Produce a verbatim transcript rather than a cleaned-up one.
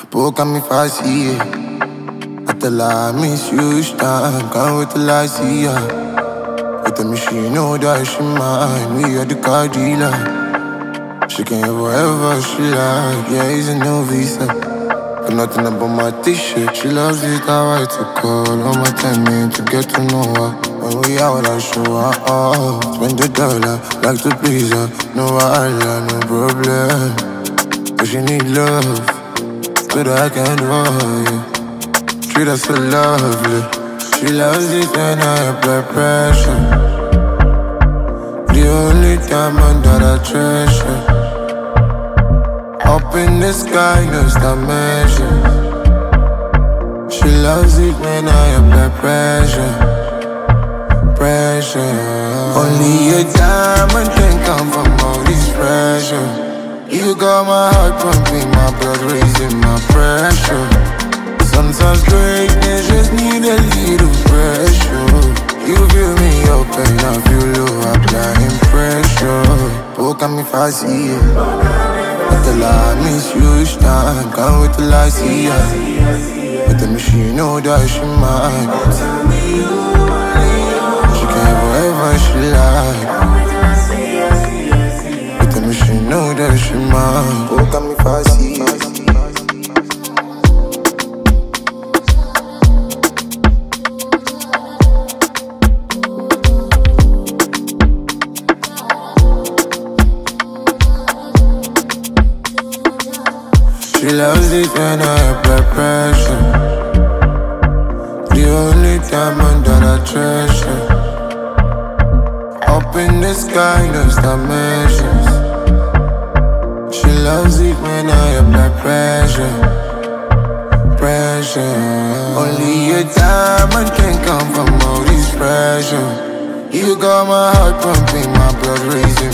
Spoke on me fast, yeah. I tell her I miss you each time. Can't wait till I see her. But the machine know that she mine. We are the car dealer. She can have whatever she like. Yeah, it's a new visa. But nothing about my t-shirt. She loves it how I took call. All my time in to get to know her. When we out, I show her off. Spend the dollar, like to please her. No wahala, no problem. But she need love, so that I can do it. Treat her so lovely. She loves it when I apply pressure. The only diamond that I treasure. Up in the sky, no dimensions. She loves it when I apply pressure. Pressure. Only a diamond can come from all this pressure. You got my heart pumping, my blood raising my pressure. Sometimes greatness just need a little pressure. You feel me up and I feel low, applying pressure. Poke at me if I see it. I tell her I miss you each time. Can't wait till I see her. But the machine know that she mine. She can have whatever she like. But the machine know that she mine. Poke at me if I see it. She loves it when I apply pressure. The only diamond that I treasure. Up in the sky, no dimensions. She loves it when I apply pressure. Pressure. Only a diamond can come from all this pressure. You got my heart pumping, my blood raising